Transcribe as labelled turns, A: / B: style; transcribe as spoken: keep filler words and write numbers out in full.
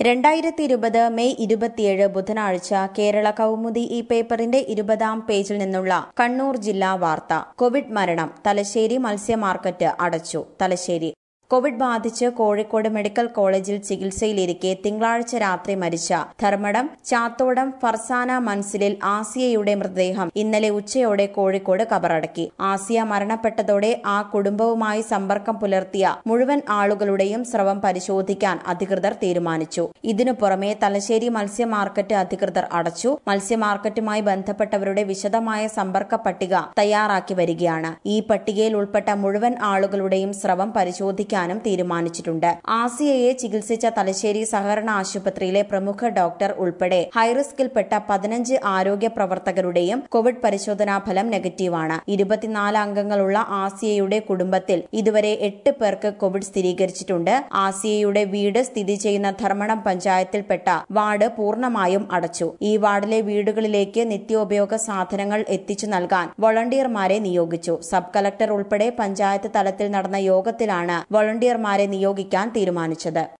A: രണ്ടായിരത്തി ഇരുപത് മെയ് ഇരുപത്തിയേഴ് ബുധനാഴ്ച കേരള കൗമുദി ഈ പേപ്പറിന്റെ ഇരുപതാം പേജിൽ നിന്നുള്ള കണ്ണൂർ ജില്ലാ വാർത്ത. കോവിഡ് മരണം. തലശ്ശേരി മത്സ്യ മാർക്കറ്റ് അടച്ചു. തലശ്ശേരി കോവിഡ് ബാധിച്ച് കോഴിക്കോട് മെഡിക്കൽ കോളേജിൽ ചികിത്സയിലിരിക്കെ തിങ്കളാഴ്ച രാത്രി മരിച്ച ധർമ്മടം ചാത്തോടം ഫർസാന മൻസിലിൽ ആസിയയുടെ മൃതദേഹം ഇന്നലെ ഉച്ചയോടെ കോഴിക്കോട് കബറടക്കി. ആസിയ മരണപ്പെട്ടതോടെ ആ കുടുംബവുമായി സമ്പർക്കം പുലർത്തിയ മുഴുവൻ ആളുകളുടെയും സ്രവം പരിശോധിക്കാൻ അധികൃതർ തീരുമാനിച്ചു. ഇതിനു പുറമെ തലശ്ശേരി മത്സ്യ മാർക്കറ്റ് അധികൃതർ അടച്ചു. മത്സ്യ മാർക്കറ്റുമായി ബന്ധപ്പെട്ടവരുടെ വിശദമായ സമ്പർക്ക പട്ടിക തയ്യാറാക്കി വരികയാണ്. ഈ പട്ടികയിൽ ഉൾപ്പെട്ട മുഴുവൻ ആളുകളുടെയും സ്രവം പരിശോധിക്കാൻ തീരുമാനിച്ചിട്ടുണ്ട്. ആസിയയെ ചികിത്സിച്ച തലശ്ശേരി സഹകരണ ആശുപത്രിയിലെ പ്രമുഖ ഡോക്ടർ ഉൾപ്പെടെ ഹൈറിസ്കിൽപ്പെട്ട പതിനഞ്ച് ആരോഗ്യ പ്രവർത്തകരുടെയും കോവിഡ് പരിശോധനാ ഫലം നെഗറ്റീവാണ്. ഇരുപത്തിനാല് അംഗങ്ങളുള്ള ആസിയയുടെ കുടുംബത്തിൽ ഇതുവരെ എട്ട് പേർക്ക് കോവിഡ് സ്ഥിരീകരിച്ചിട്ടുണ്ട്. ആസിയയുടെ വീട് സ്ഥിതി ചെയ്യുന്ന ധർമ്മടം പഞ്ചായത്തിൽപ്പെട്ട വാർഡ് പൂർണ്ണമായും അടച്ചു. ഈ വാർഡിലെ വീടുകളിലേക്ക് നിത്യോപയോഗ സാധനങ്ങൾ എത്തിച്ചു നൽകാൻ വോളണ്ടിയർമാരെ നിയോഗിച്ചു. സബ് കളക്ടർ ഉൾപ്പെടെ പഞ്ചായത്ത് തലത്തിൽ നടന്ന യോഗത്തിലാണ് വോളണ്ടിയർമാരെ നിയോഗിക്കാൻ തീരുമാനിച്ചത്.